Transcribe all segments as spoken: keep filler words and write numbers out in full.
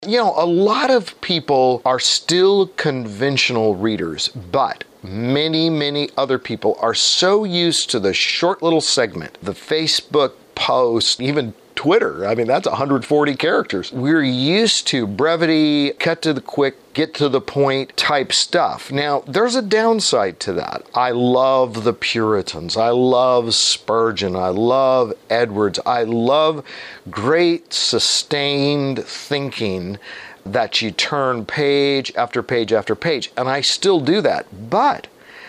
You know, a lot of people are still conventional readers, but many, many other people are so used to the short little segment, the Facebook post, even Twitter. I mean, that's one hundred forty characters. We're used to brevity, cut to the quick, get to the point type stuff. Now, there's a downside to that. I love the Puritans. I love Spurgeon. I love Edwards. I love great sustained thinking that you turn page after page after page. And I still do that. But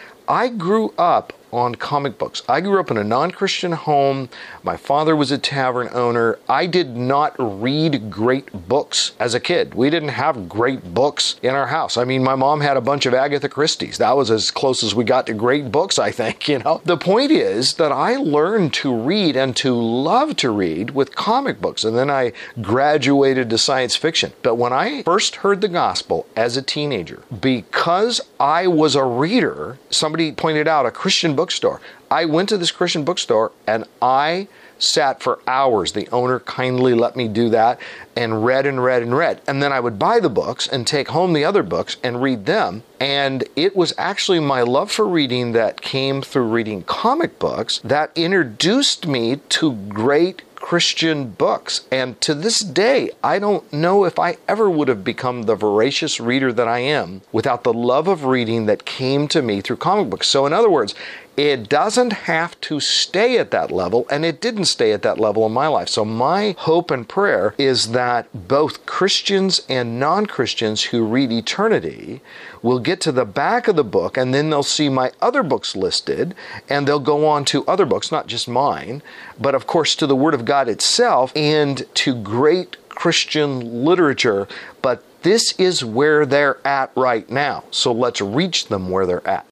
I grew up on comic books. I grew up in a non-Christian home. My father was a tavern owner. I did not read great books as a kid. We didn't have great books in our house. I mean, my mom had a bunch of Agatha Christie's. That was as close as we got to great books, I think, you know. The point is that I learned to read and to love to read with comic books, and then I graduated to science fiction. But when I first heard the gospel as a teenager, because I was a reader, somebody pointed out a Christian book bookstore. I went to this Christian bookstore and I sat for hours. The owner kindly let me do that and read and read and read. And then I would buy the books and take home the other books and read them. And it was actually my love for reading that came through reading comic books that introduced me to great Christian books. And to this day, I don't know if I ever would have become the voracious reader that I am without the love of reading that came to me through comic books. So in other words, it doesn't have to stay at that level, and it didn't stay at that level in my life. So my hope and prayer is that both Christians and non-Christians who read eternity will get to the back of the book, and then they'll see my other books listed, and they'll go on to other books, not just mine, but of course to the Word of God itself and to great Christian literature. But this is where they're at right now. So let's reach them where they're at.